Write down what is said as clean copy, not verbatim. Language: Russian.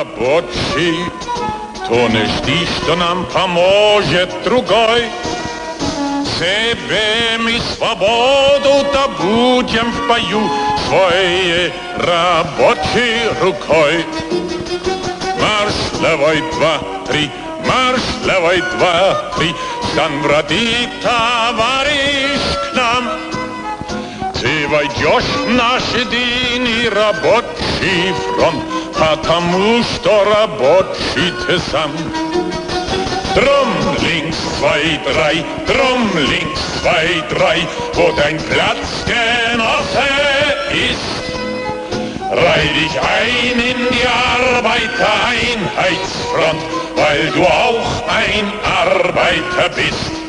рабочий, то не жди, что нам поможет другой. Себе мы свободу добудем в бою своей рабочей рукой. Марш левой 2-3, марш левой 2-3, стань в ряды, товарищ, к нам. Ты войдешь в наш единый рабочий фронт, потому что рабочий ты сам. Drum links 2-3, drum links 2-3, wo dein Platzgenosse ist. Reih dich ein in die Arbeitereinheitsfront, weil du auch ein Arbeiter bist.